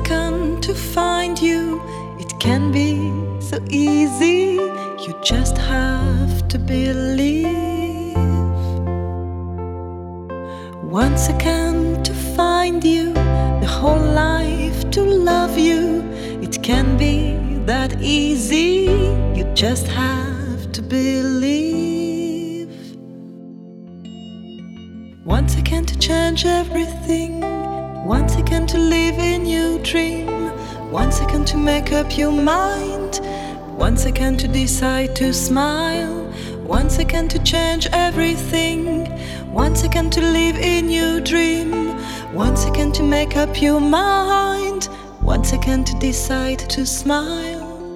second to find you. It can be so easy, you just have to believe. 1 second to find you, the whole life to love you. It can be that easy, you just have to believe. 1 second to change everything, 1 second to live in your dream, 1 second to make up your mind, 1 second to decide to smile, 1 second to change everything, 1 second to live in your dream, 1 second to make up your mind, 1 second to decide to smile.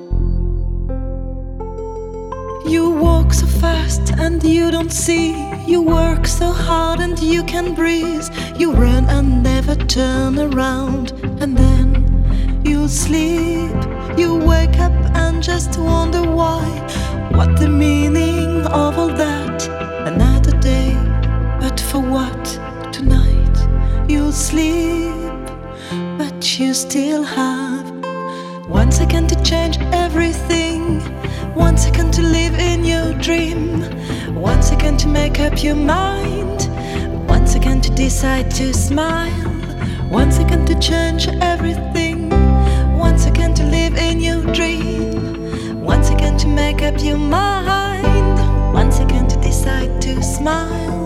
You walk so fast and you don't see, you work so hard and you can breathe, you run and never turn around, and then you sleep. You wake up and just wonder why. What the meaning of all that? Another day, but for what? Tonight you'll sleep, but you still have 1 second to change everything, 1 second to live in your dream, 1 second to make up your mind, 1 second to decide to smile, 1 second to change everything, 1 second to live in your dream, 1 second to make up your mind, 1 second to decide to smile.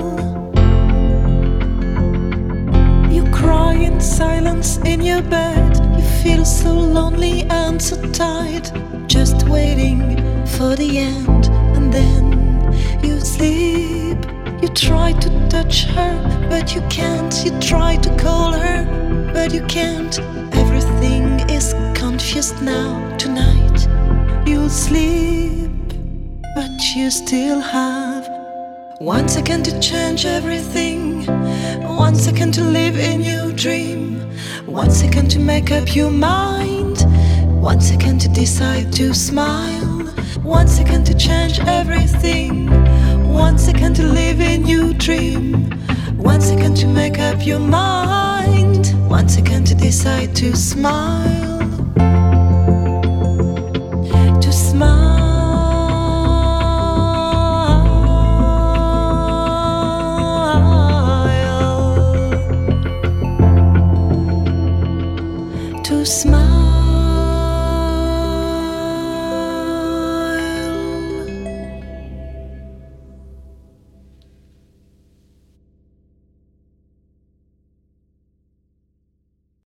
You cry in silence in your bed, you feel so lonely and so tired, just waiting for the end, and then you sleep. You try to touch her, but you can't. You try to call her, but you can't. Everything is confused now. Tonight you'll sleep, but you still have 1 second to change everything, 1 second to live in your dream, 1 second to make up your mind, 1 second to decide to smile, 1 second to change everything, 1 second to live in your dream, 1 second to make up your mind, 1 second to decide to smile. To smile. To smile.